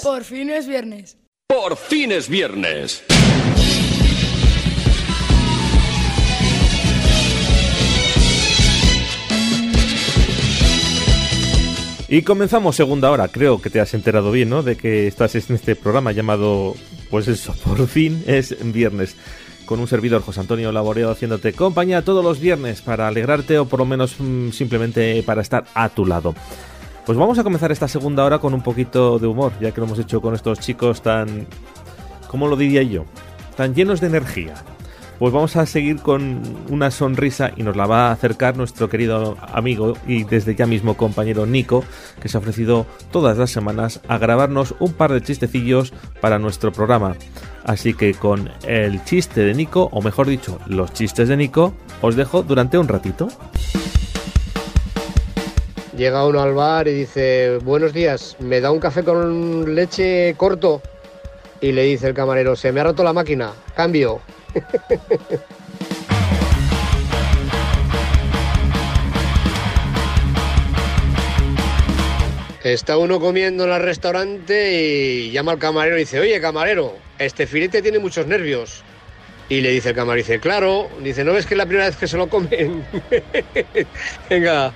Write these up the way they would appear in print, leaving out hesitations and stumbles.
Por fin es viernes. Por fin es viernes. Y comenzamos segunda hora. Creo que te has enterado bien, ¿no? De que estás en este programa llamado, pues eso, Por fin es viernes. Con un servidor, José Antonio Laboreo, haciéndote compañía todos los viernes para alegrarte o por lo menos simplemente para estar a tu lado. Pues vamos a comenzar esta segunda hora con un poquito de humor, ya que lo hemos hecho con estos chicos tan, ¿cómo lo diría yo? Tan llenos de energía. Pues vamos a seguir con una sonrisa y nos la va a acercar nuestro querido amigo y desde ya mismo compañero Nico, que se ha ofrecido todas las semanas a grabarnos un par de chistecillos para nuestro programa. Así que con el chiste de Nico, o mejor dicho, los chistes de Nico, os dejo durante un ratito. Llega uno al bar y dice: buenos días, ¿me da un café con leche corto? Y le dice el camarero: se me ha roto la máquina, cambio. Está uno comiendo en el restaurante y llama al camarero y dice: oye, camarero, este filete tiene muchos nervios. Y le dice el camarero, dice: claro. Dice: ¿no ves que es la primera vez que se lo comen? Venga.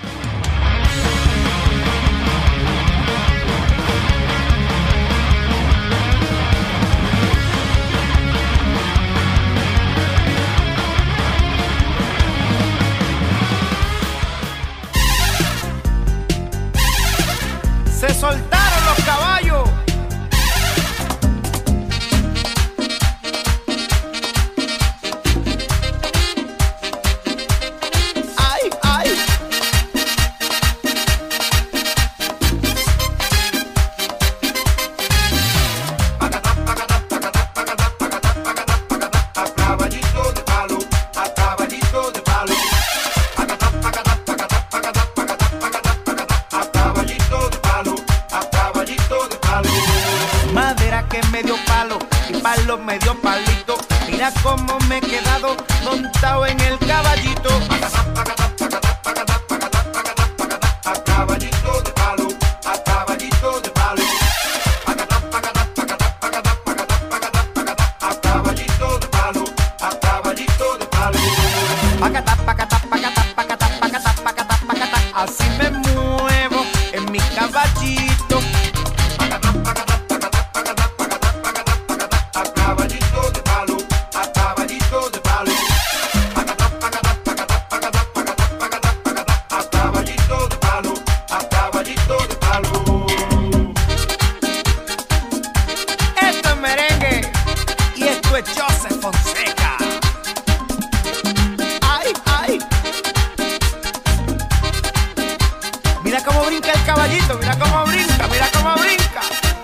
¡Se soltaron los caballos! ¡Ay, ay! A caballito de palo, a caballito de palo. Madera que me dio palo y palo me dio palito. Mira cómo me he quedado montado en el caballito. A caballito de palo, a caballito de palo. A caballito de palo, a caballito de palo. Pacata, pacata, pacata, pacata, pacata, pacata, pacata. Así me muevo en mi caballito. Mira cómo brinca, mira cómo brinca.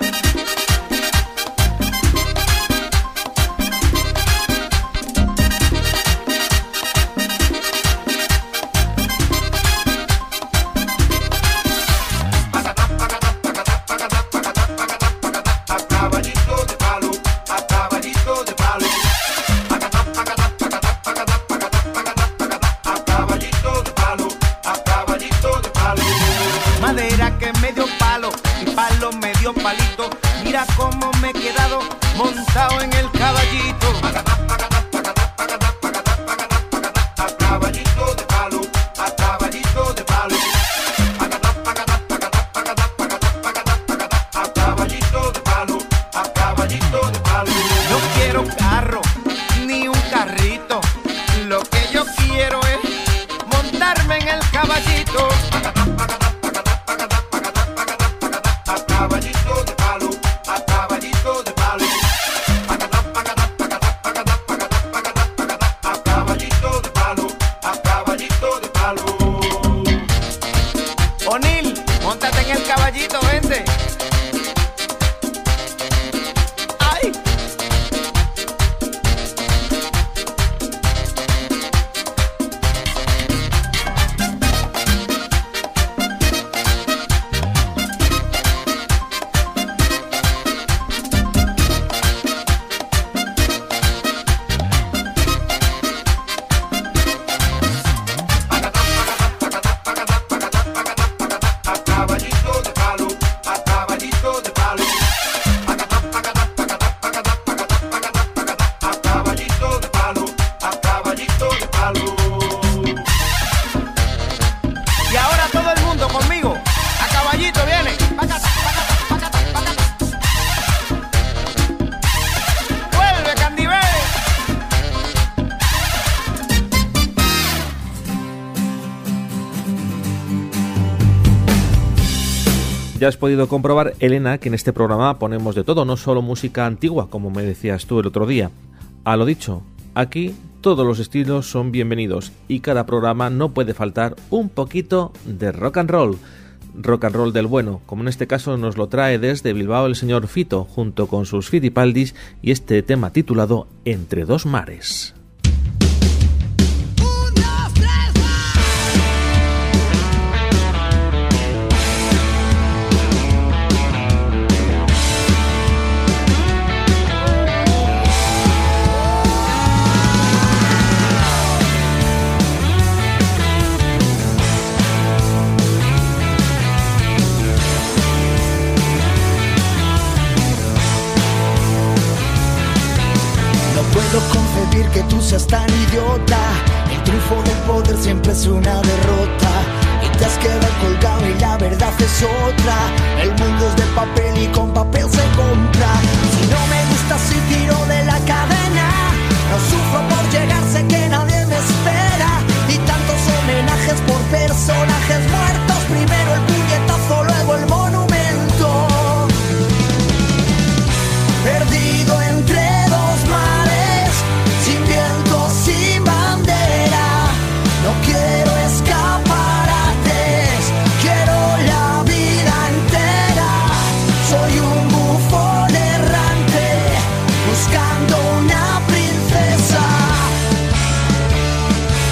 A caballito de palo, a caballito de palo. A caballito de palo, a caballito de palo. Madera que me dio palo y palo me dio palito. Mira cómo me he quedado montado en el caballito. A caballito de palo, a caballito de palo. A caballito de palo, a caballito de palo. No quiero carro ni un carrito. Lo que yo quiero es montarme en el caballito. A caballito de palo, a caballito de palo. palo. Y ahora todo el mundo conmigo. A caballito viene. Pácata, pácata, pácata, pácata. Vuelve, Candibé. Ya has podido comprobar, Elena, que en este programa ponemos de todo, no solo música antigua, como me decías tú el otro día. A lo dicho, aquí todos los estilos son bienvenidos y cada programa no puede faltar un poquito de rock and roll. Rock and roll del bueno, como en este caso nos lo trae desde Bilbao el señor Fito, junto con sus Fitipaldis y este tema titulado Entre dos mares. Que tú seas tan idiota, el triunfo del poder siempre es una derrota y te has quedado colgado y la verdad es otra. El mundo es de papel y con papel se compra. Si no me gusta si tiro de la cadena, no sufro por llegar, sé que nadie me espera y tantos homenajes por personajes muertos. Primero el puñetazo, luego el monumento. Perdido entre dos mares, sin viento, sin bandera, no quiero escaparates, quiero la vida entera. Soy un bufón errante, buscando una princesa.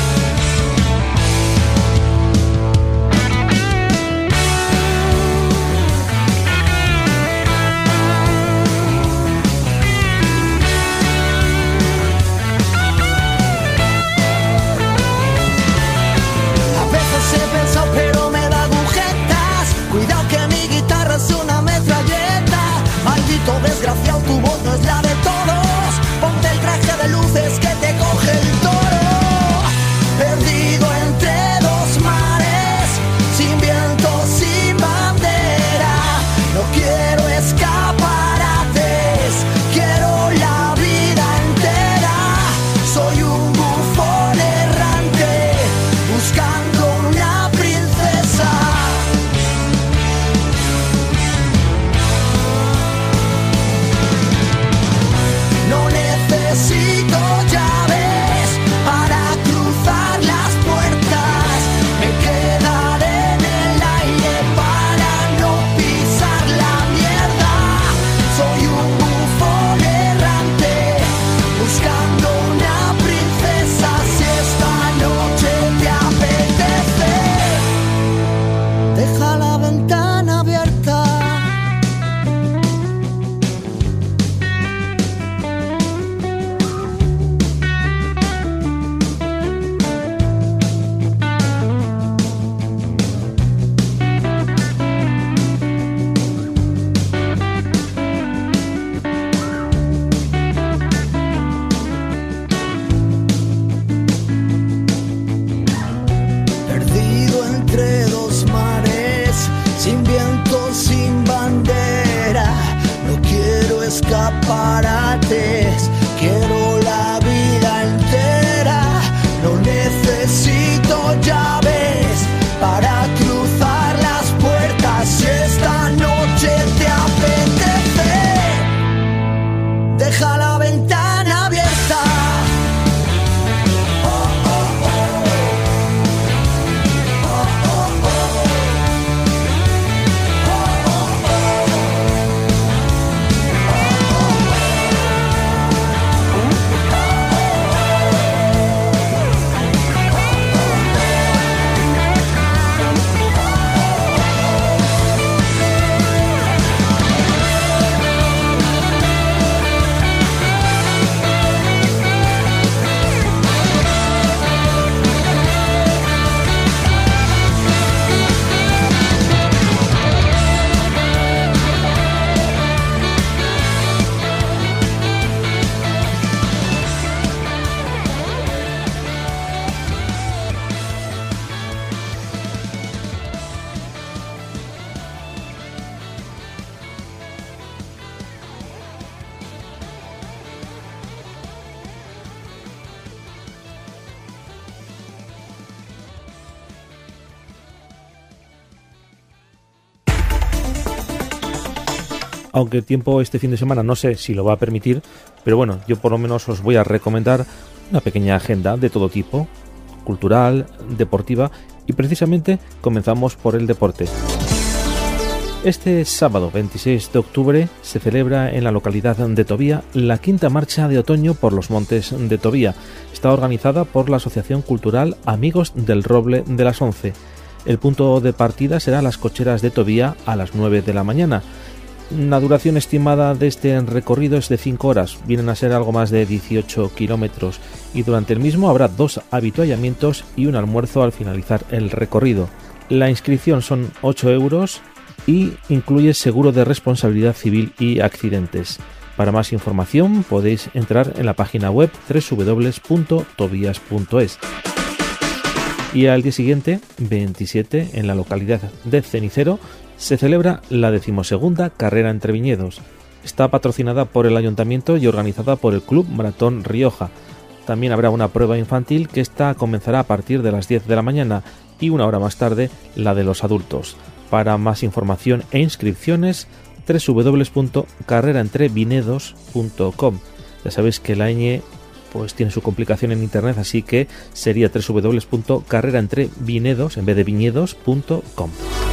aunque el tiempo este fin de semana no sé si lo va a permitir, pero bueno, yo por lo menos os voy a recomendar una pequeña agenda de todo tipo, cultural, deportiva, y precisamente comenzamos por el deporte. Este sábado 26 de octubre se celebra en la localidad de Tobía la quinta marcha de otoño por los montes de Tobía. Está organizada por la Asociación Cultural Amigos del Roble de las 11. El punto de partida será las cocheras de Tobía a las 9 de la mañana. La duración estimada de este recorrido es de 5 horas, vienen a ser algo más de 18 kilómetros, y durante el mismo habrá 2 avituallamientos y un almuerzo al finalizar el recorrido. La inscripción son 8 euros y incluye seguro de responsabilidad civil y accidentes. Para más información podéis entrar en la página web www.tobias.es. Y al día siguiente, 27, en la localidad de Cenicero, se celebra la 12ª carrera entre viñedos. Está patrocinada por el Ayuntamiento y organizada por el Club Maratón Rioja. También habrá una prueba infantil que esta comenzará a partir de las 10 de la mañana y una hora más tarde la de los adultos. Para más información e inscripciones, www.carreraentrevinedos.com. Ya sabéis que la ñ pues tiene su complicación en internet, así que sería www.carreraentrevinedos en vez de viñedos.com.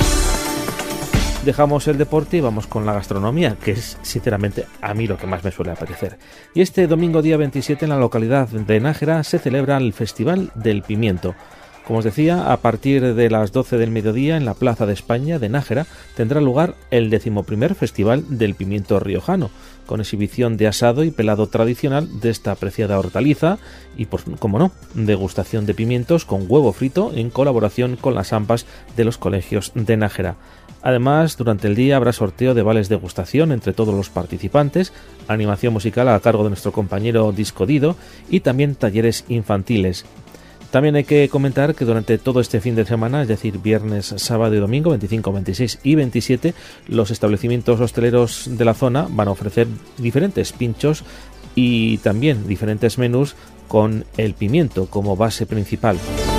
Dejamos el deporte y vamos con la gastronomía, que es sinceramente a mí lo que más me suele apetecer. Y este domingo día 27 en la localidad de Nájera se celebra el Festival del Pimiento. Como os decía, a partir de las 12 del mediodía en la Plaza de España de Nájera tendrá lugar el 11º Festival del Pimiento Riojano, con exhibición de asado y pelado tradicional de esta apreciada hortaliza y, pues, como no, degustación de pimientos con huevo frito en colaboración con las AMPAs de los colegios de Nájera. Además, durante el día habrá sorteo de vales degustación entre todos los participantes, animación musical a cargo de nuestro compañero Disco Dido y también talleres infantiles. También hay que comentar que durante todo este fin de semana, es decir, viernes, sábado y domingo, 25, 26 y 27, los establecimientos hosteleros de la zona van a ofrecer diferentes pinchos y también diferentes menús con el pimiento como base principal.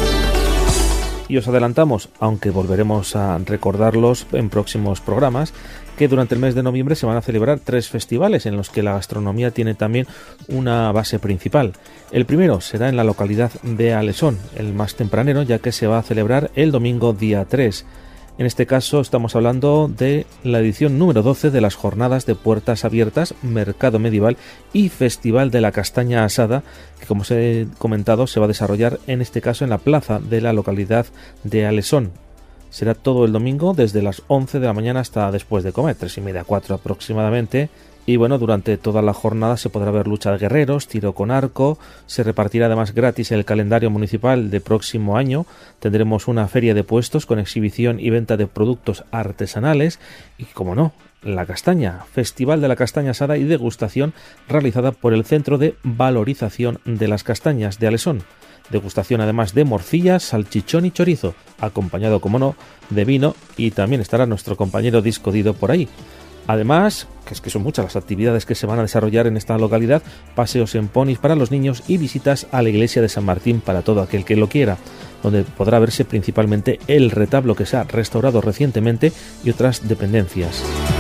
Y os adelantamos, aunque volveremos a recordarlos en próximos programas, que durante el mes de noviembre se van a celebrar 3 festivales en los que la gastronomía tiene también una base principal. El primero será en la localidad de Alesón, el más tempranero, ya que se va a celebrar el domingo día 3. En este caso estamos hablando de la edición número 12 de las Jornadas de Puertas Abiertas, Mercado Medieval y Festival de la Castaña Asada, que como os he comentado se va a desarrollar en este caso en la plaza de la localidad de Alesón. Será todo el domingo desde las 11 de la mañana hasta después de comer, 3:30, 4 aproximadamente. Y bueno, durante toda la jornada se podrá ver lucha de guerreros, tiro con arco, se repartirá además gratis el calendario municipal de próximo año, tendremos una feria de puestos con exhibición y venta de productos artesanales y, como no, la castaña, Festival de la Castaña Asada y degustación realizada por el Centro de Valorización de las Castañas de Alesón. Degustación además de morcillas, salchichón y chorizo, acompañado, como no, de vino, y también estará nuestro compañero Disco Dido por ahí. Además, que es que son muchas las actividades que se van a desarrollar en esta localidad, paseos en ponis para los niños y visitas a la iglesia de San Martín para todo aquel que lo quiera, donde podrá verse principalmente el retablo que se ha restaurado recientemente y otras dependencias.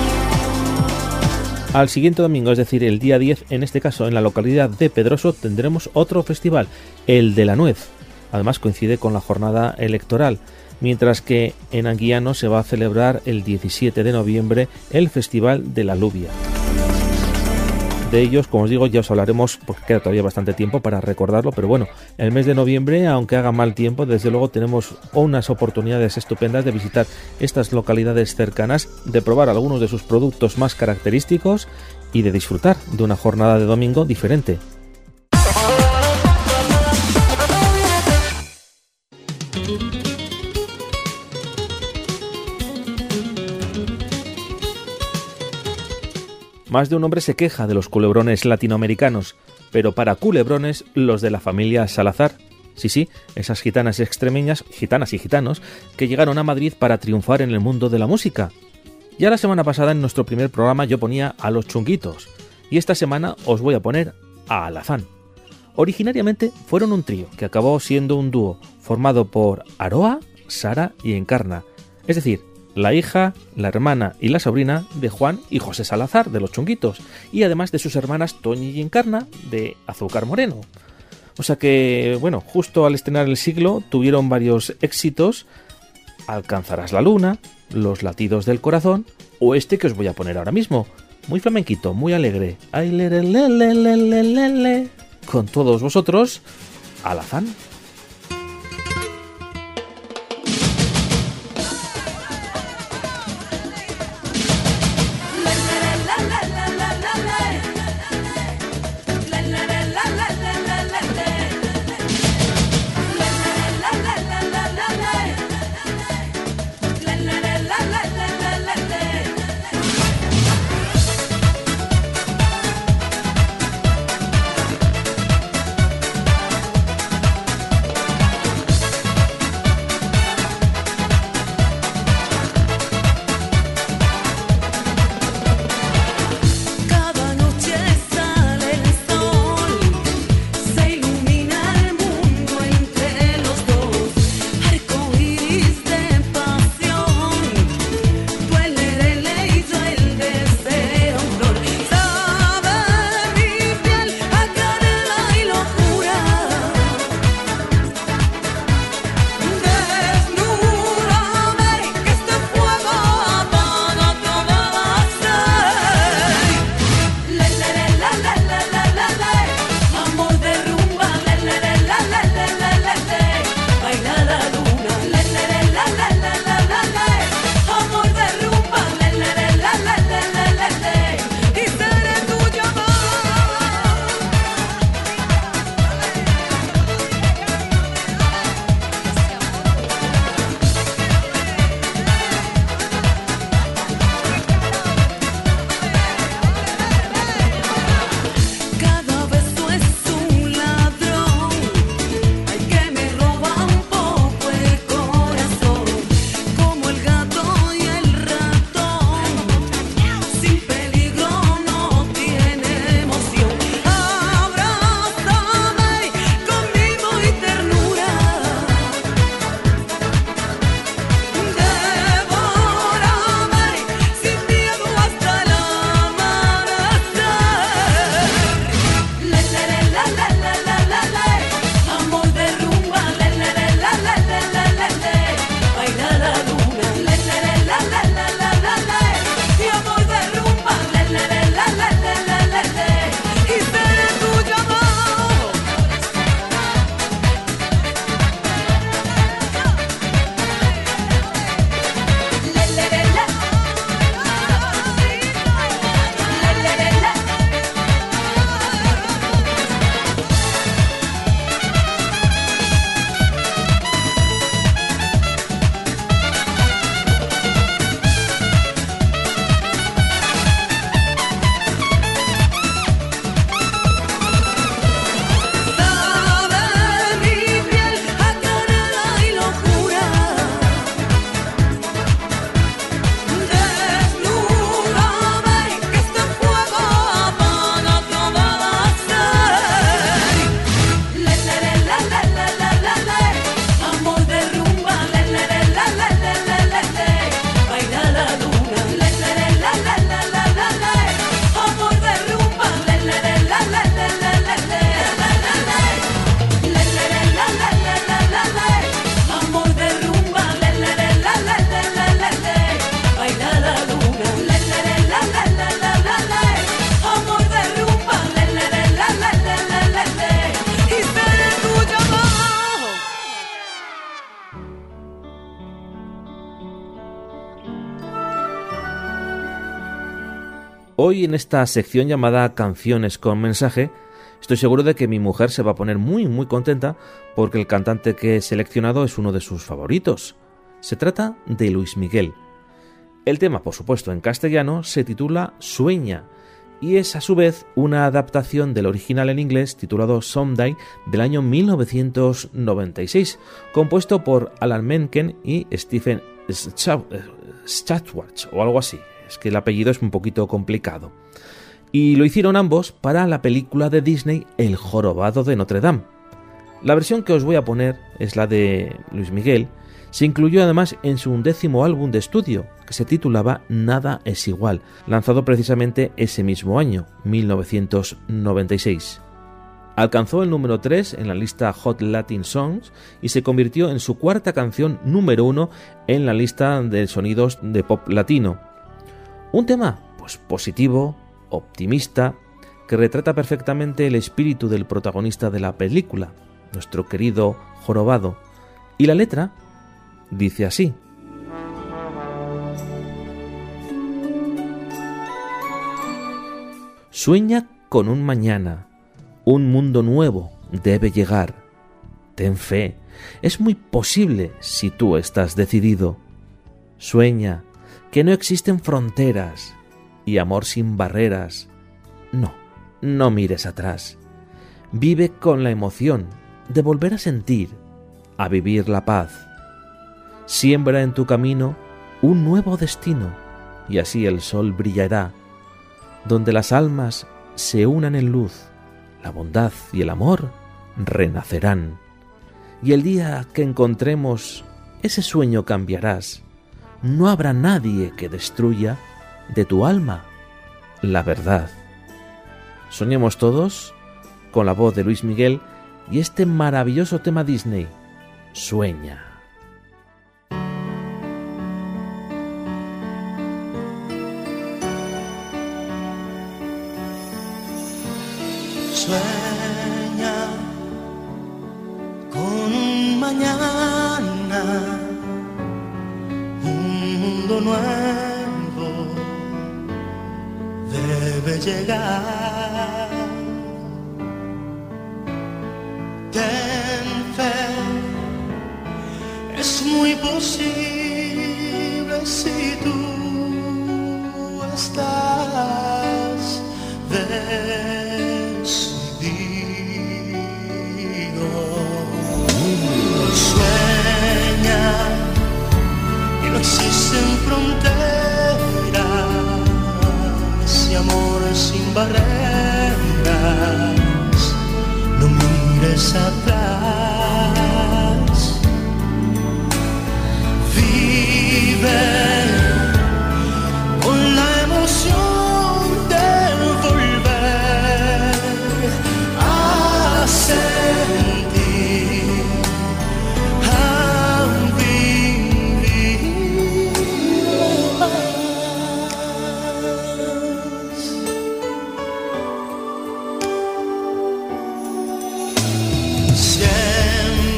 Al siguiente domingo, es decir, el día 10, en este caso en la localidad de Pedroso, tendremos otro festival, el de la nuez. Además coincide con la jornada electoral, mientras que en Anguiano se va a celebrar el 17 de noviembre el Festival de la Alubia. De ellos, como os digo, ya os hablaremos porque queda todavía bastante tiempo para recordarlo, pero bueno, el mes de noviembre, aunque haga mal tiempo, desde luego tenemos unas oportunidades estupendas de visitar estas localidades cercanas, de probar algunos de sus productos más característicos y de disfrutar de una jornada de domingo diferente. Más de un hombre se queja de los culebrones latinoamericanos, pero para culebrones los de la familia Salazar. Sí, esas gitanas extremeñas, gitanas y gitanos, que llegaron a Madrid para triunfar en el mundo de la música. Ya la semana pasada en nuestro primer programa yo ponía a los Chunguitos, y esta semana os voy a poner a Alazán. Originariamente fueron un trío, que acabó siendo un dúo, formado por Aroa, Sara y Encarna. Es decir, la hija, la hermana y la sobrina de Juan y José Salazar, de Los Chunguitos, y además de sus hermanas Toñi y Encarna, de Azúcar Moreno. O sea que, bueno, justo al estrenar el siglo tuvieron varios éxitos: Alcanzarás la luna, Los latidos del corazón, o este que os voy a poner ahora mismo, muy flamenquito, muy alegre. Ay, le, le, le, le, le, le, le. Con todos vosotros, Alazán. Hoy en esta sección llamada Canciones con Mensaje, estoy seguro de que mi mujer se va a poner muy contenta porque el cantante que he seleccionado es uno de sus favoritos. Se trata de Luis Miguel. El tema, por supuesto, en castellano se titula Sueña y es a su vez una adaptación del original en inglés titulado Someday del año 1996, compuesto por Alan Menken y Stephen Schwartz o algo así. Es que el apellido es un poquito complicado. Y lo hicieron ambos para la película de Disney El jorobado de Notre Dame. La versión que os voy a poner es la de Luis Miguel, Se incluyó además en su 11º álbum de estudio, que se titulaba Nada es igual, lanzado precisamente ese mismo año, 1996. Alcanzó el número 3 en la lista Hot Latin Songs y se convirtió en su 4ª canción número 1 en la lista de sonidos de pop latino. Un tema, pues positivo, optimista, que retrata perfectamente el espíritu del protagonista de la película, nuestro querido jorobado. Y la letra dice así: sueña con un mañana, un mundo nuevo debe llegar. Ten fe, es muy posible si tú estás decidido. Sueña que no existen fronteras y amor sin barreras. No mires atrás. Vive con la emoción de volver a sentir, a vivir la paz. Siembra en tu camino un nuevo destino y así el sol brillará, donde las almas se unan en luz, la bondad y el amor renacerán. Y el día que encontremos ese sueño cambiarás. No habrá nadie que destruya de tu alma la verdad. Soñemos todos con la voz de Luis Miguel y este maravilloso tema Disney, Sueña. Sueña con un mañana, un mundo nuevo debe llegar. Ten fe, es muy posible si tú estás decidido. Sueña que no existen fronteras y amor sin barreras. No mires atrás. Vive con la emoción de volver a sentir, a vivir más. Siempre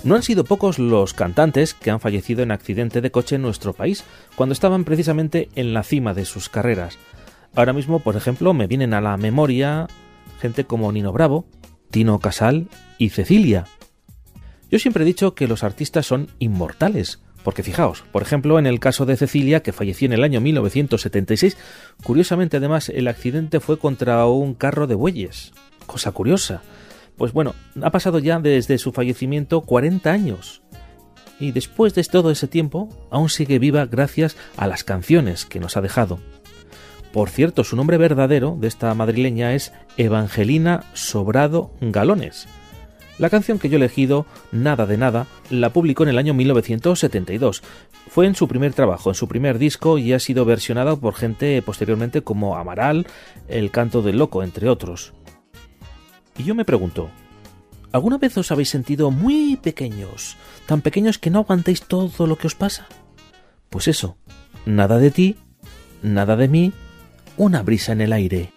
No han sido pocos los cantantes que han fallecido en accidente de coche en nuestro país, cuando estaban precisamente en la cima de sus carreras. Ahora mismo, por ejemplo, me vienen a la memoria gente como Nino Bravo, Tino Casal y Cecilia. Yo siempre he dicho que los artistas son inmortales, porque fijaos, por ejemplo, en el caso de Cecilia, que falleció en el año 1976, curiosamente además el accidente fue contra un carro de bueyes. Cosa curiosa. Pues bueno, ha pasado ya desde su fallecimiento 40 años. Y después de todo ese tiempo, aún sigue viva gracias a las canciones que nos ha dejado. Por cierto, su nombre verdadero de esta madrileña es Evangelina Sobrado Galones. La canción que yo he elegido, Nada de Nada, la publicó en el año 1972. Fue en su primer trabajo, en su primer disco, y ha sido versionada por gente posteriormente como Amaral, El Canto del Loco, entre otros. Y yo me pregunto, ¿alguna vez os habéis sentido muy pequeños, tan pequeños que no aguantáis todo lo que os pasa? Pues eso, nada de ti, nada de mí, una brisa en el aire.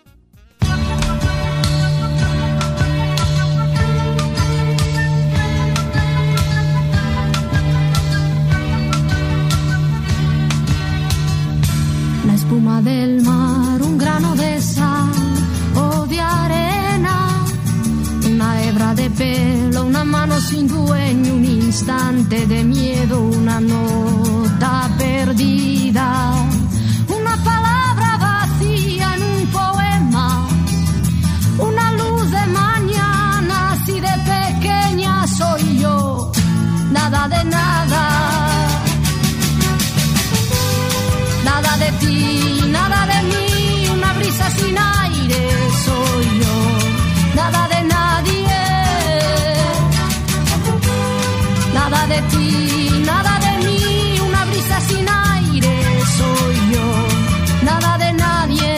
La espuma del mar, un grano de sal o de arena, una hebra de pelo, una mano sin dueño, un instante de miedo, una nota perdida, una palabra vacía en un poema, una luz de mañana, así de pequeña soy yo, nada de nada. Nada de ti, nada de mí, una brisa sin aire soy yo, nada de nadie. Nada de ti, nada de mí, una brisa sin aire soy yo, nada de nadie.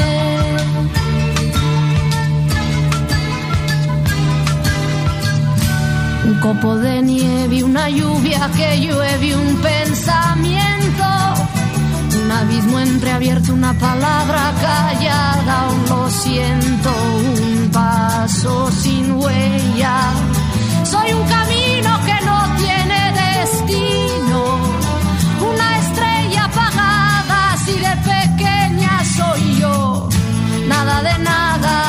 Un copo de nieve, una lluvia que llueve, un pensamiento, un abismo entreabierto, una palabra callada, un lo siento, un paso sin huella. Soy un camino que no tiene destino, una estrella apagada, así de pequeña soy yo, nada de nada.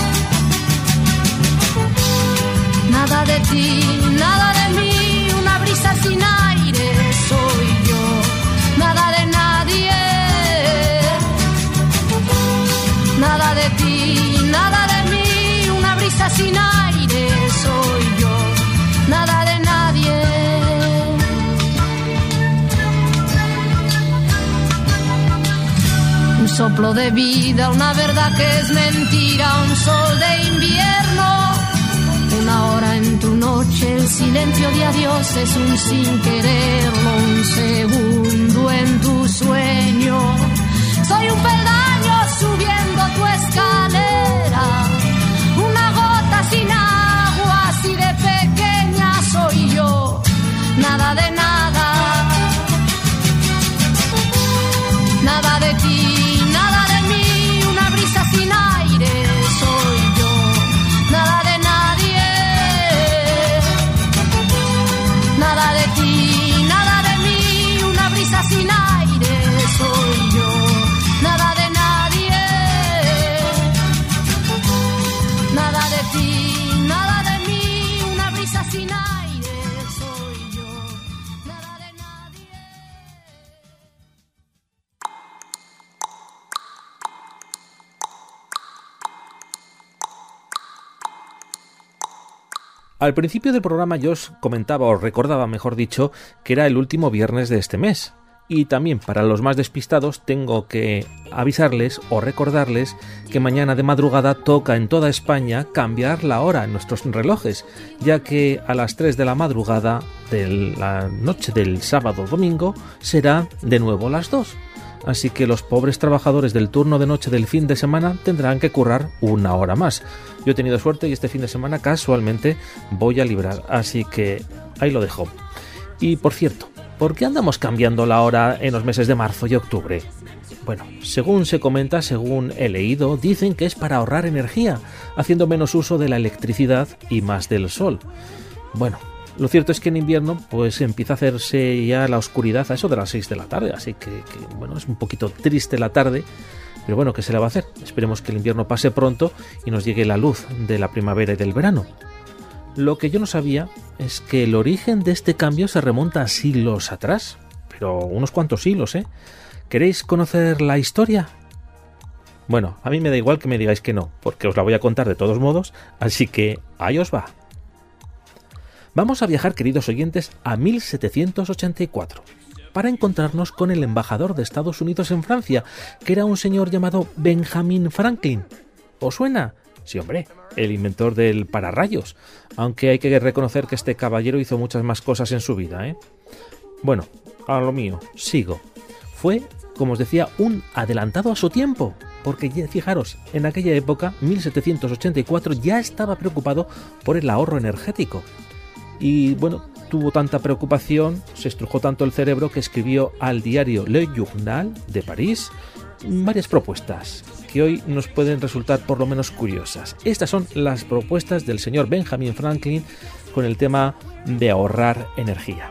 Nada de ti, nada de mí, una brisa sin aire soy yo, nada de nadie. Nada de ti, nada de mí, una brisa sin aire soy yo, nada de nadie. Un soplo de vida, una verdad que es mentira, un sol de invierno, una hora en tu noche, el silencio de adiós es un sin quererlo, un segundo en tu sueño. Soy un peldaño subiendo tu escalera, una gota sin agua, así de pequeña soy yo, nada de nada. Nada de ti, nada de mí, una brisa sin aire soy yo, nada de nadie. Nada de ti, nada de mí, una brisa sin aire soy yo, nada de nadie. Nada de ti, nada de mí, una brisa sin aire soy yo, nada de nadie. Al principio del programa yo os comentaba, o recordaba mejor dicho, que era el último viernes de este mes. Y también para los más despistados tengo que avisarles o recordarles que mañana de madrugada toca en toda España cambiar la hora en nuestros relojes, ya que a las 3 de la madrugada de la noche del sábado o domingo será de nuevo las 2. Así que los pobres trabajadores del turno de noche del fin de semana tendrán que currar una hora más. Yo he tenido suerte y este fin de semana casualmente voy a librar, así que ahí lo dejo. Y por cierto, ¿por qué andamos cambiando la hora en los meses de marzo y octubre? Bueno, según se comenta, según he leído, dicen que es para ahorrar energía, haciendo menos uso de la electricidad y más del sol. Bueno, Lo cierto es que en invierno pues empieza a hacerse ya la oscuridad a eso de las 6 de la tarde, así que bueno, es un poquito triste la tarde, pero bueno, ¿qué se le va a hacer? Esperemos que el invierno pase pronto y nos llegue la luz de la primavera y del verano. Lo que yo no sabía es que el origen de este cambio se remonta a siglos atrás, pero unos cuantos siglos, ¿eh? ¿Queréis conocer la historia? Bueno, a mí me da igual que me digáis que no, porque os la voy a contar de todos modos, así que ahí os va. Vamos a viajar, queridos oyentes, a 1784, para encontrarnos con el embajador de Estados Unidos en Francia, que era un señor llamado Benjamin Franklin. ¿Os suena? Sí, hombre, el inventor del pararrayos, aunque hay que reconocer que este caballero hizo muchas más cosas en su vida, ¿eh? Bueno, a lo mío, sigo. Fue, como os decía, un adelantado a su tiempo, porque fijaros, en aquella época, 1784, ya estaba preocupado por el ahorro energético. Y bueno, tuvo tanta preocupación, se estrujó tanto el cerebro que escribió al diario Le Journal de París varias propuestas que hoy nos pueden resultar por lo menos curiosas. Estas son las propuestas del señor Benjamin Franklin con el tema de ahorrar energía.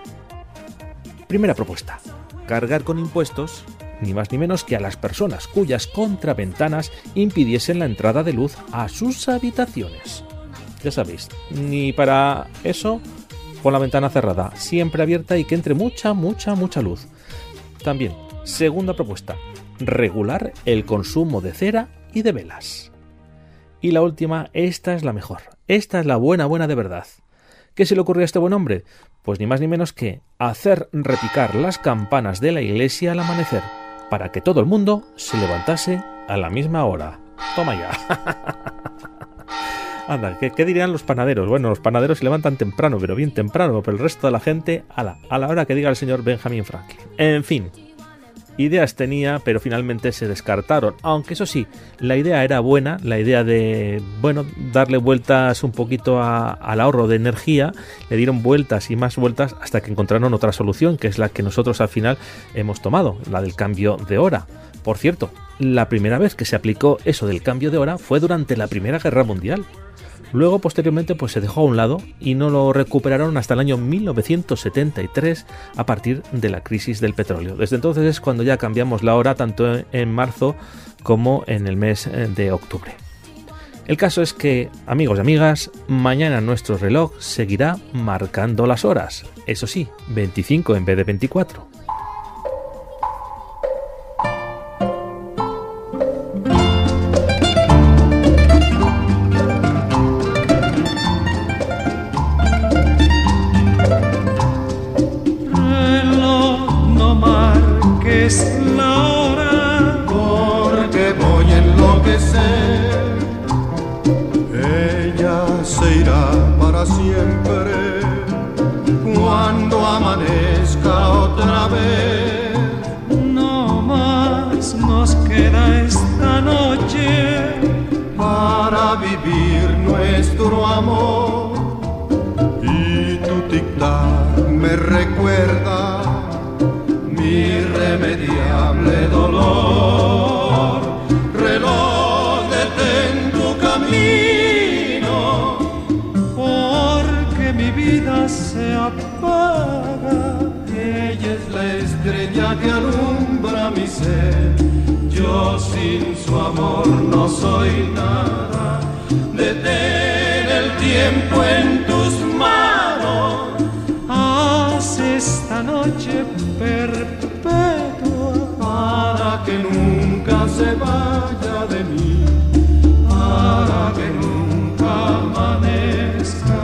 Primera propuesta: cargar con impuestos ni más ni menos que a las personas cuyas contraventanas impidiesen la entrada de luz a sus habitaciones. Ya sabéis, ni para eso con la ventana cerrada, siempre abierta y que entre mucha luz. También, segunda propuesta: regular el consumo de cera y de velas. Y la última, esta es la mejor, esta es la buena de verdad. ¿Qué se le ocurrió a este buen hombre? Pues ni más ni menos que hacer repicar las campanas de la iglesia al amanecer, para que todo el mundo se levantase a la misma hora. Toma ya. Anda, ¿qué dirían los panaderos? Bueno, los panaderos se levantan temprano, pero bien temprano, pero el resto de la gente a la hora que diga el señor Benjamin Franklin. En fin, ideas tenía, pero finalmente se descartaron. Aunque eso sí, la idea era buena, la idea de, bueno, darle vueltas un poquito al ahorro de energía. Le dieron vueltas y más vueltas hasta que encontraron otra solución, que es la que nosotros al final hemos tomado, la del cambio de hora. Por cierto, la primera vez que se aplicó eso del cambio de hora fue durante la Primera Guerra Mundial. Luego, posteriormente, pues se dejó a un lado y no lo recuperaron hasta el año 1973 a partir de la crisis del petróleo. Desde entonces es cuando ya cambiamos la hora, tanto en marzo como en el mes de octubre. El caso es que, amigos y amigas, mañana nuestro reloj seguirá marcando las horas. Eso sí, 25 en vez de 24. Siempre cuando amanezca otra vez. No más nos queda esta noche para vivir nuestro amor. Y tu tic-tac me recuerda mi irremediable dolor. Reloj, detén tu camino, mi vida se apaga. Ella es la estrella que alumbra mi ser. Yo sin su amor no soy nada. Detén el tiempo en tus manos. Haz esta noche perpetua para que nunca se vaya de mí, para que nunca amanezca.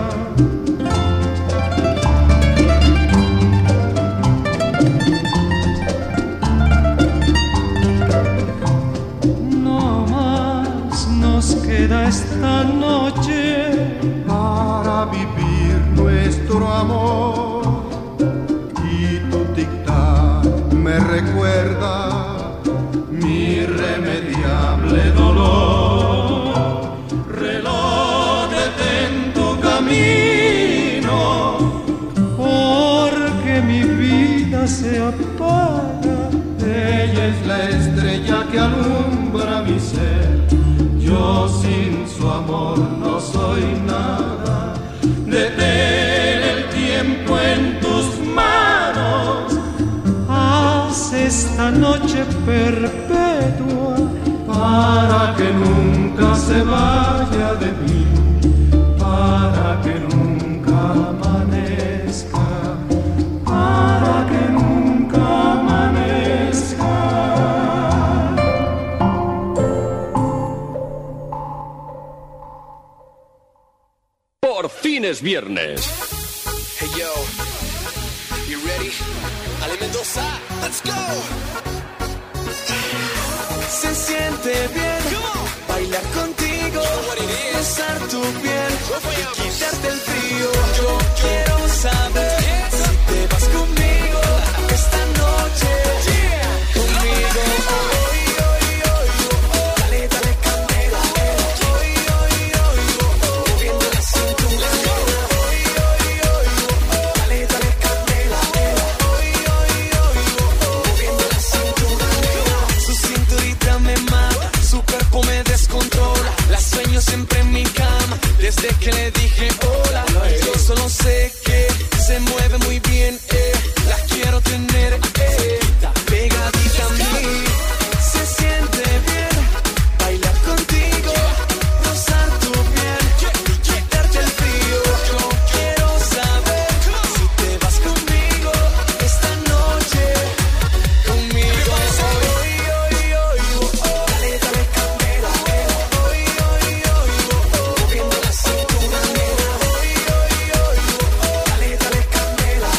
Queda esta noche para vivir nuestro amor. Y tu tic-tac me recuerda mi irremediable dolor. Reloj, detén tu camino, porque mi vida se apaga. Ella es la estrella que alumbra mi ser. Yo sin su amor no soy nada. Detén el tiempo esta noche perpetua, para que nunca se vaya de mí, para que nunca amanezca, para que nunca amanezca. Por fin es viernes. Hey yo, you ready? Ale Mendoza, let's go. Se siente bien bailar contigo, besar tu piel y quitarte el frío. Yo quiero saber si te vas conmigo esta noche. Conmigo, dale, dale candela. Moviendo la cintura. Dale, dale candela. Moviendo la cintura. Su cinturita me mata, su cuerpo me descontrola. La sueño siempre en mi cama, desde que le dije hola. Yo solo sé que se mueve muy bien, la quiero tener, pegadita a mí. Se siente bien bailar contigo, rozar tu piel y quitarte el frío. Yo quiero saber si te vas conmigo esta noche. Conmigo, dale, dale candela. Moviendo la cintura, dale, dale candela.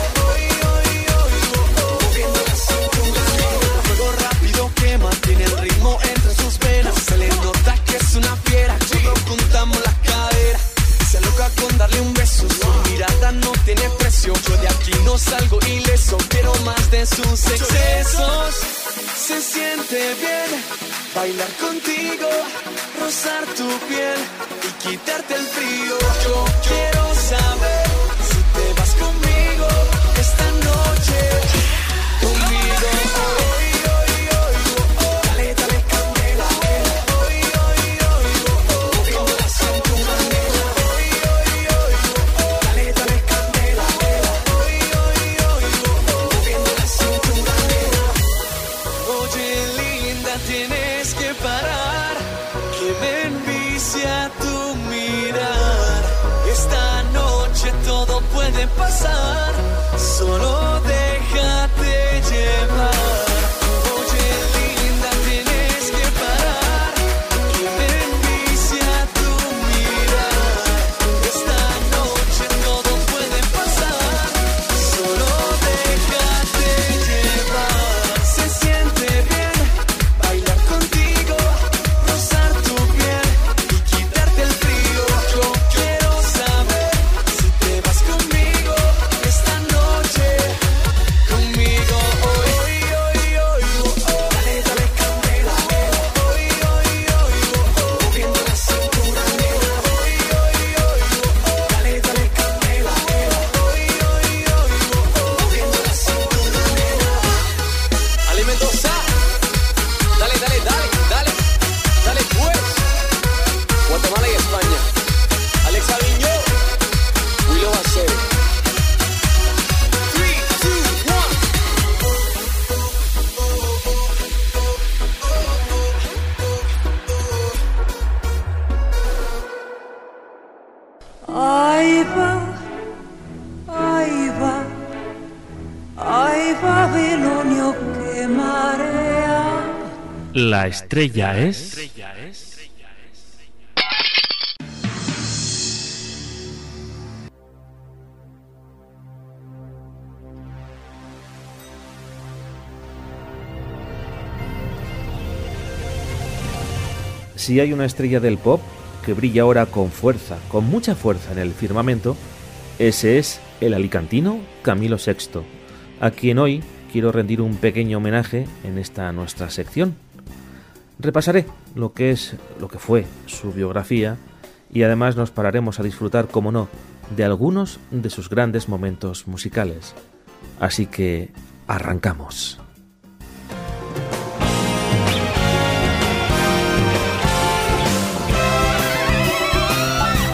Moviendo la cintura, fuego rápido que mantiene el ritmo entre sus venas. Se le nota que es una fiera, solo contamos la cadera. Se aloca con darle un beso, su mirada no tiene precio. Yo de aquí no salgo ileso, quiero más de sus excesos. Se siente bien bailar contigo, rozar tu piel y quitarte el frío. Yo quiero saber si te vas conmigo esta noche. Conmigo, dale, dale candela. Moviendo la cintura, dale, dale candela. Moviendo la cintura. Oye linda, tienes que parar, que me envicia tu mirar. Esta noche todo puede pasar, solo déjate llevar. Oye linda, tienes que parar, que me envicia tu mirar. Esta noche todo puede pasar, solo déjate llevar. Se siente bien bailar contigo, rozar tu piel y quitarte el frío. Yo quiero saber si te vas conmigo esta noche. Conmigo, dale, dale candela. Moviendo la cintura, dale, dale candela. Moviendo la cintura. Ale Mendoza, dale, dale, dale, dale, dale pues. Guatemala y España, Alex Aviño, Willow Acero. 3, 2, 1. Ahí va, ahí va, ahí va Babilonio que marea. La estrella es... Si hay una estrella del pop que brilla ahora con fuerza, con mucha fuerza en el firmamento, ese es el alicantino Camilo VI, a quien hoy quiero rendir un pequeño homenaje en esta nuestra sección. Repasaré lo que fue su biografía y además nos pararemos a disfrutar, como no, de algunos de sus grandes momentos musicales. Así que arrancamos.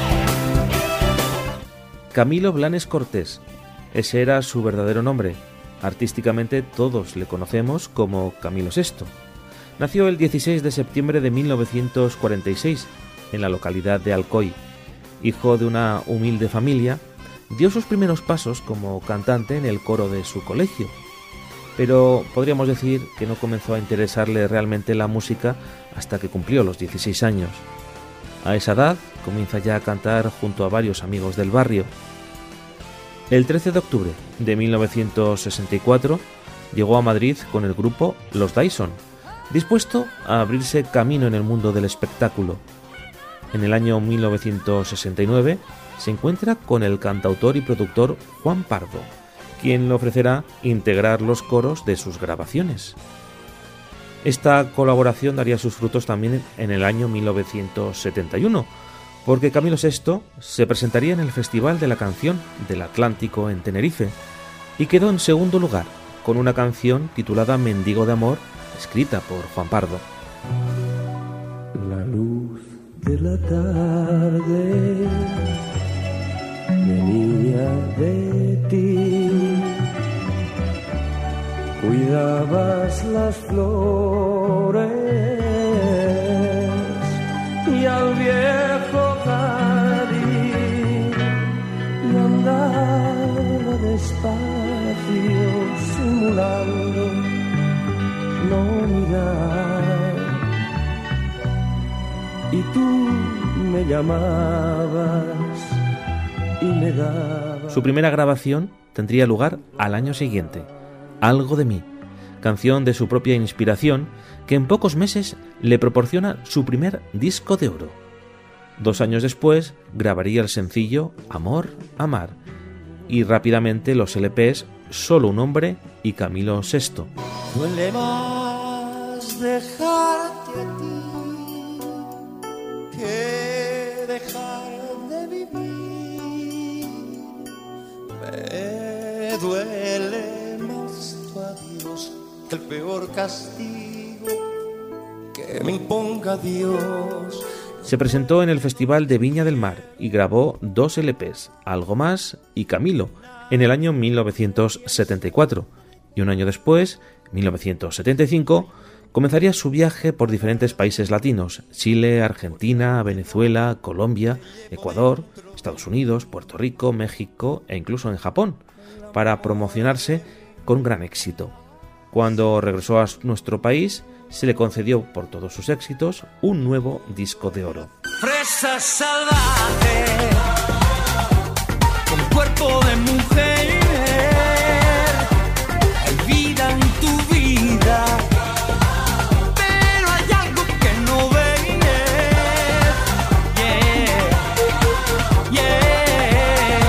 Camilo Blanes Cortés, ese era su verdadero nombre, Artísticamente todos le conocemos como Camilo VI. Nació el 16 de septiembre de 1946 en la localidad de Alcoy. Hijo de una humilde familia, dio sus primeros pasos como cantante en el coro de su colegio, pero podríamos decir que no comenzó a interesarle realmente la música hasta que cumplió los 16 años. A esa edad comienza ya a cantar junto a varios amigos del barrio. El 13 de octubre de 1964 llegó a Madrid con el grupo Los Dyson, dispuesto a abrirse camino en el mundo del espectáculo. En el año 1969 se encuentra con el cantautor y productor Juan Pardo, quien le ofrecerá integrar los coros de sus grabaciones. Esta colaboración daría sus frutos también en el año 1971, porque Camilo VI se presentaría en el Festival de la Canción del Atlántico en Tenerife y quedó en segundo lugar con una canción titulada Mendigo de Amor, escrita por Juan Pardo. La luz de la tarde venía de ti, cuidabas las flores y al viejo jardín y andaba despacio simulando no mirar, y tú me llamabas y me dabas. Su primera grabación tendría lugar al año siguiente, Algo de mí, canción de su propia inspiración que en pocos meses le proporciona su primer disco de oro. 2 años después grabaría el sencillo Amor, Amar y rápidamente los LPs Solo un hombre y Camilo VI. Duele más dejarte a ti que dejar de vivir. Me duele más tu adiós que el peor castigo que me imponga Dios. Se presentó en el Festival de Viña del Mar y grabó 2 LPs, Algo más y Camilo, en el año 1974, y un año después, 1975, comenzaría su viaje por diferentes países latinos: Chile, Argentina, Venezuela, Colombia, Ecuador, Estados Unidos, Puerto Rico, México e incluso en Japón, para promocionarse con un gran éxito. Cuando regresó a nuestro país, se le concedió por todos sus éxitos un nuevo disco de oro. Fresa salvaje, con cuerpo de mujer, hay vida en tu vida, pero hay algo que no ves. Yeah, yeah.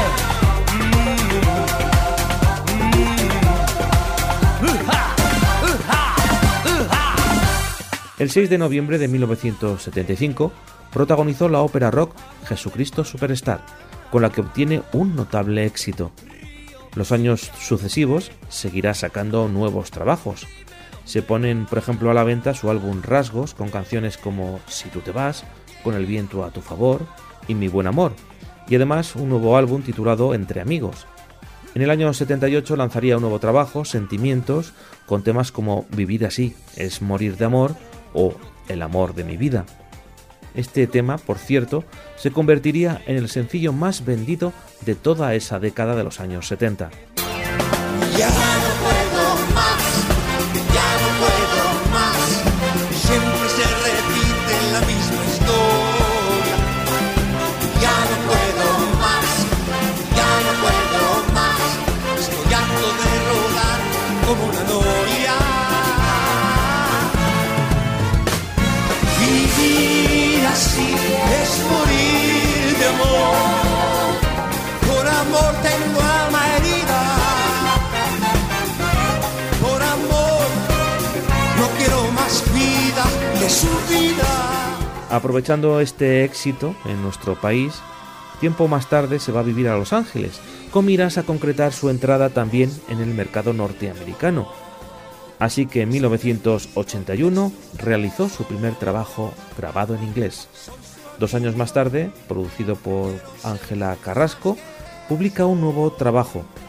El 6 de noviembre de 1975 protagonizó la ópera rock Jesucristo Superstar, con la que obtiene un notable éxito. Los años sucesivos seguirá sacando nuevos trabajos. Se ponen, por ejemplo, a la venta su álbum Rasgos, con canciones como Si tú te vas, Con el viento a tu favor y Mi buen amor, y además un nuevo álbum titulado Entre amigos. En el año 78 lanzaría un nuevo trabajo, Sentimientos, con temas como Vivir así es morir de amor o El amor de mi vida. Este tema, por cierto, se convertiría en el sencillo más vendido de toda esa década de los años 70. Ya no puedo más, ya no puedo más, siempre se repite la misma historia. Ya no puedo más, ya no puedo más, estoy harto de rodar como una noria. Vivir así es morir de amor, por amor tengo alma herida, por amor no quiero más vida que su vida. Aprovechando este éxito en nuestro país, tiempo más tarde se va a vivir a Los Ángeles, con miras a concretar su entrada también en el mercado norteamericano. Así que en 1981 realizó su primer trabajo grabado en inglés. 2 años más tarde, producido por Ángela Carrasco, publica un nuevo trabajo,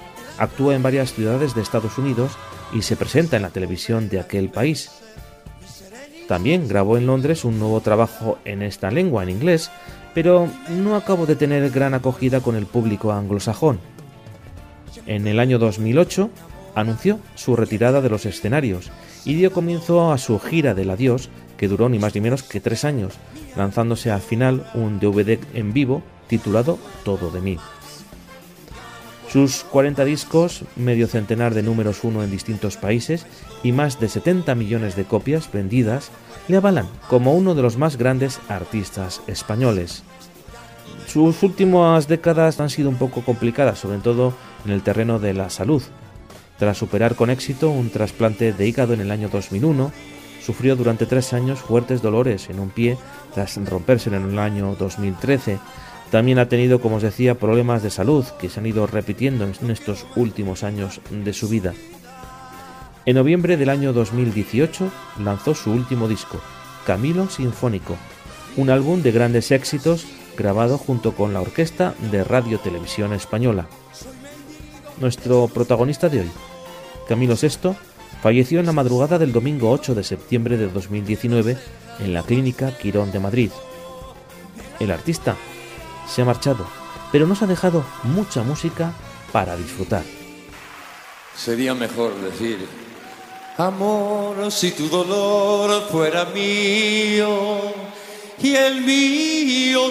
Actúa en varias ciudades de Estados Unidos y se presenta en la televisión de aquel país. También grabó en Londres un nuevo trabajo en esta lengua, en inglés, pero no acabó de tener gran acogida con el público anglosajón. En el año 2008 anunció su retirada de los escenarios y dio comienzo a su gira del adiós, que duró ni más ni menos que 3 años, lanzándose al final un DVD en vivo titulado Todo de mí. Sus 40 discos, medio centenar de números 1 en distintos países y más de 70 millones de copias vendidas le avalan como uno de los más grandes artistas españoles. Sus últimas décadas han sido un poco complicadas, sobre todo en el terreno de la salud. Tras superar con éxito un trasplante de hígado en el año 2001, sufrió durante 3 años fuertes dolores en un pie tras rompérselo en el año 2013. También ha tenido, como os decía, problemas de salud que se han ido repitiendo en estos últimos años de su vida. En noviembre del año 2018 lanzó su último disco, Camilo Sinfónico, un álbum de grandes éxitos grabado junto con la Orquesta de Radio Televisión Española. Nuestro protagonista de hoy, Camilo VI, falleció en la madrugada del domingo 8 de septiembre de 2019 en la Clínica Quirón de Madrid. El artista se ha marchado, pero nos ha dejado mucha música para disfrutar. Sería mejor decir: amor, si tu dolor fuera mío y el mío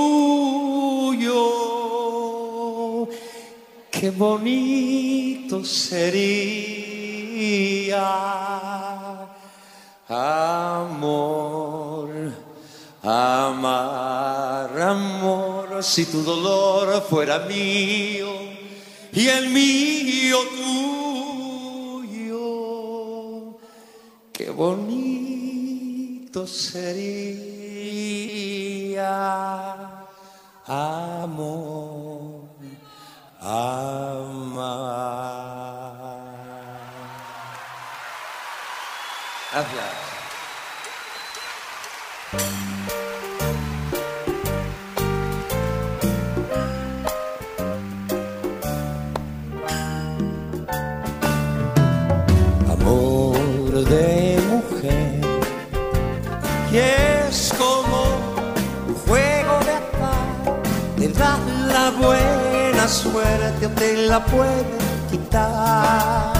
tuyo, qué bonito sería. Amor, amar, amor, si tu dolor fuera mío y el mío tuyo, qué bonito sería. Amor, amar. Gracias. Amor de mujer, y es como un juego de azar, te da la buena suerte o te la puede quitar.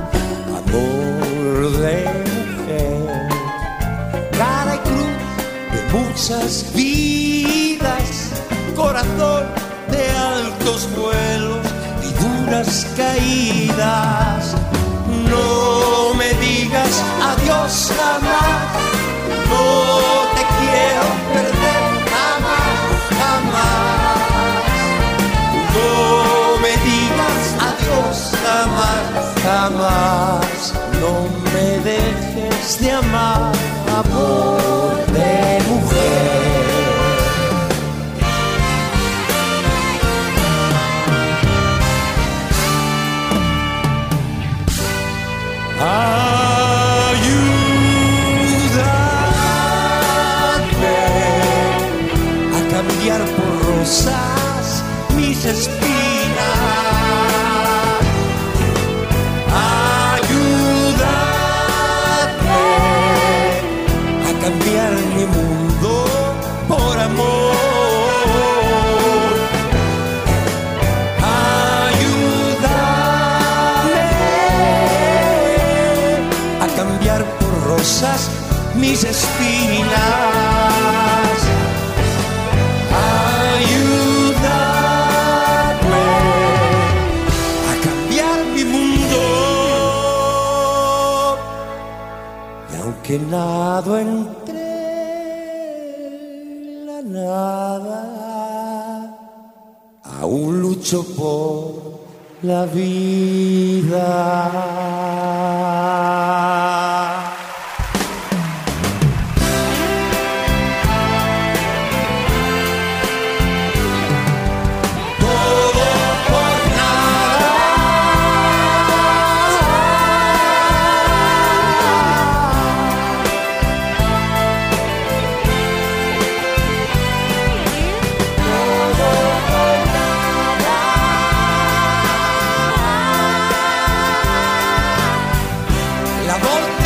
Amor de mujer, cara y cruz de muchas vidas, corazón de altos vuelos y duras caídas. No me digas adiós jamás, no te quiero perder jamás, jamás. No me digas adiós jamás, jamás. No me dejes de amar, amor de mujer. Ayúdame a cambiar por rosas mis espinas. Ayúdame a cambiar mi mundo por amor. Cambiar por rosas mis espinas. Ayúdame a cambiar mi mundo. Y aunque nado entre la nada, aún lucho por la vida.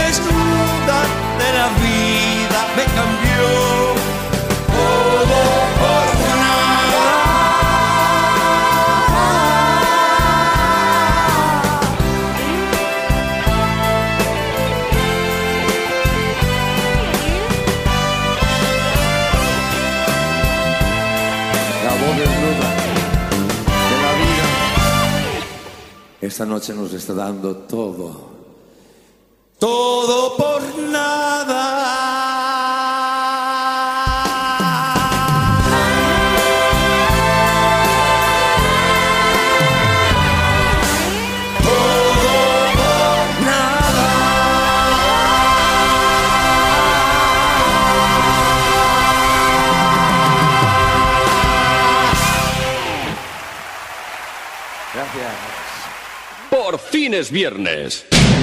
desnuda de la vida me cambió. Todo por nada. La voz desnuda de la vida esta noche nos está dando todo. Todo por nada. Gracias. Por fin es viernes.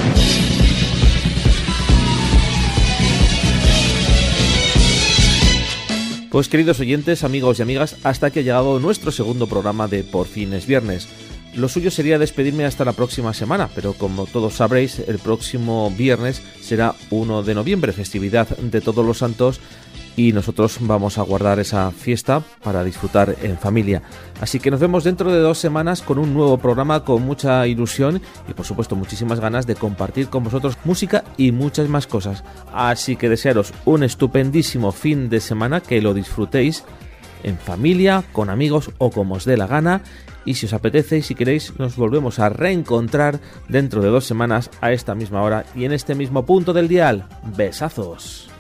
Pues queridos oyentes, amigos y amigas, hasta aquí ha llegado nuestro segundo programa de Por fin es viernes. Lo suyo sería despedirme hasta la próxima semana, pero como todos sabréis, el próximo viernes será 1 de noviembre, festividad de Todos los Santos, y nosotros vamos a guardar esa fiesta para disfrutar en familia. Así que nos vemos dentro de 2 semanas con un nuevo programa con mucha ilusión y por supuesto muchísimas ganas de compartir con vosotros música y muchas más cosas. Así que desearos un estupendísimo fin de semana, que lo disfrutéis en familia, con amigos o como os dé la gana. Y si os apetece y si queréis, nos volvemos a reencontrar dentro de 2 semanas a esta misma hora y en este mismo punto del dial. ¡Besazos!